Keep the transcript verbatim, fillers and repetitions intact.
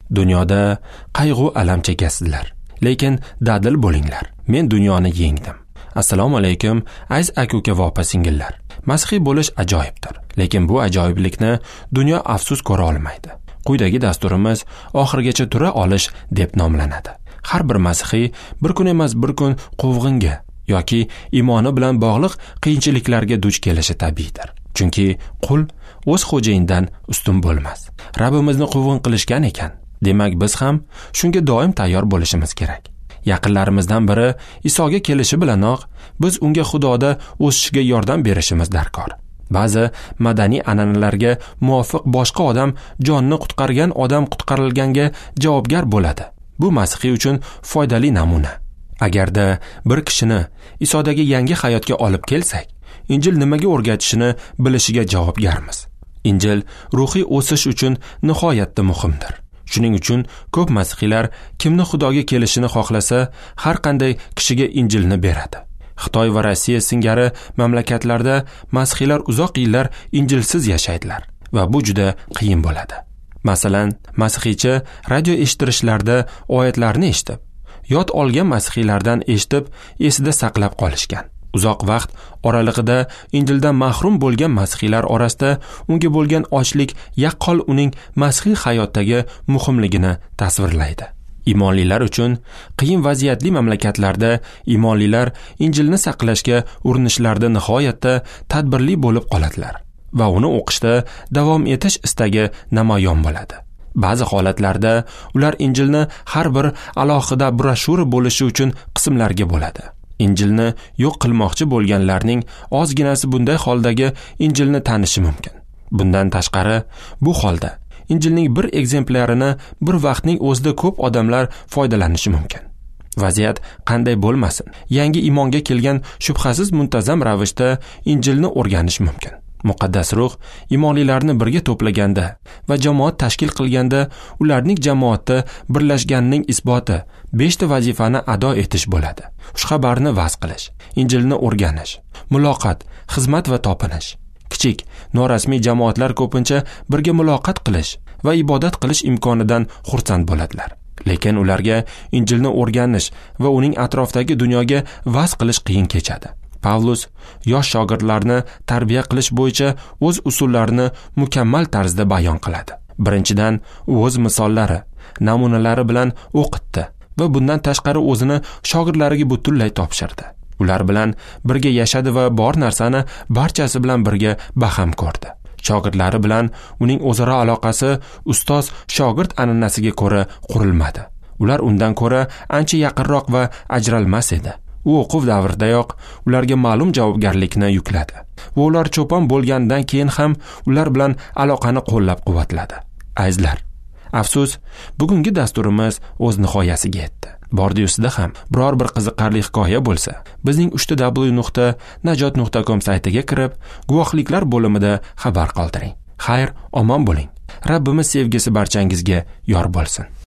Dunyoda qayg'u alam chekasizlar, lekin dadil bo'linglar. Men dunyoni yengdim. Assalomu alaykum aziz aka-uka va opa-singillar. Masihiy bo'lish ajoyibdir, lekin bu ajoyiblikni dunyo afsus ko'ra olmaydi. Quyidagi dasturimiz oxirgacha tura olish deb nomlanadi. Har bir masihiy bir kun emas bir kun quvg'inga yoki iymoni bilan bog'liq qiyinchiliklarga duch kelishi tabiiydir. Chunki qul o'z xo'jayinidan ustun bo'lmas. Rabbimizni quvg'in qilishgan ekan. Demak, biz ham shunga doim tayyor bo'lishimiz kerak. Yaqinlarimizdan biri Isoga kelishi bilanoq biz unga Xudoda o'sishiga yordam berishimiz darkor. Ba'zi madaniy an'analarga muvofiq boshqa odam jonini qutqargan odam qutqarilganga javobgar bo'ladi. Bu masihiy uchun foydali namuna. Agarda bir kishini Isodagi yangi hayotga olib kelsak, Injil nimaga o'rgatishini bilishiga javobgarmiz. Injil ruhiy o'sish uchun nihoyatda muhimdir. Shuning uchun ko'p masihiylar kimni Xudoga kelishini xohlasa, har qanday kishiga Injilni beradi. Xitoy va Rossiya singari mamlakatlarda masihiylar uzoq yillar Injilsiz yashaydilar va bu juda qiyin bo'ladi. Masalan, masihiycha radio eshittirishlarda oyatlarni eshitib, yod olgan masihiylardan eshitib, esida saqlab qolishgan. Uzoq vaqt oralig'ida Injildan mahrum bo'lgan masihiylar orasida unga bo'lgan ochlik yaqqol uning masihiy hayotdagi muhimligini tasvirlaydi. Iymonlilar uchun qiyin vaziyatli mamlakatlarda iymonlilar Injilni saqlashga urinishlarda nihoyatda tadbirli bo'lib qoladilar va uni o'qishda davom etish istagi namoyon bo'ladi. Ba'zi holatlarda ular Injilni har bir alohida broshura bo'lishi uchun qismlarga bo'ladi. Injilni yo'q qilmoqchi bo'lganlarning ozginasi bunday holdagi Injilni tanishi mumkin. Bundan tashqari, bu holda Injilning bir ekzemplarini bir vaqtning o'zida ko'p odamlar foydalanishi mumkin. Vaziyat qanday bo'lmasin, yangi iymonga kelgan shubhasiz muntazam ravishda Injilni o'rganish mumkin. Muqaddas ruh iymonlilarni birga to'plaganda va jamoat tashkil qilganda ularning jamoatda birlashganining isboti beshta vazifani ado etish bo'ladi. Xushxabarni va'z qilish, Injilni o'rganish, muloqot, xizmat va topinish. Kichik, norasmiy jamoatlar ko'pincha birga muloqot qilish va ibodat qilish imkonidan xursand bo'ladilar. Lekin ularga Injilni o'rganish va uning atrofidagi dunyoga va'z qilish qiyin kechadi. Pavlus yosh shogirdlarni tarbiya qilish bo'yicha o'z usullarini mukammal tarzda bayon qiladi. Birinchidan, u o'z misollari, namunalari bilan o'qitdi va bundan tashqari o'zini shogirdlariga butunlay topshirdi. Ular bilan birga yashadi va bor narsani barchasi bilan birga baham ko'rdi. Shogirdlari bilan uning o'zaro aloqasi ustoz shogird an'anasiga ko'ra qurilmadi. Ular undan ko'ra ancha yaqinroq va ajralmas edi. U o'quv davridayoq ularga ma'lum javobgarlikni yukladi. Va ular cho'pon bo'lgandan keyin ham ular bilan aloqani qo'llab-quvvatladi. Azizlar, afsus, bugungi dasturimiz o'z nihoyasiga yetdi. Bordi-yusida ham biror bir qiziqarli hikoya bo'lsa, bizning uch t w nuqta najot nuqta com saytiga kirib, guvohliklar bo'limida xabar qoldiring. Xayr, omon bo'ling. Rabbimiz sevgisi barchangizga yor bo'lsin.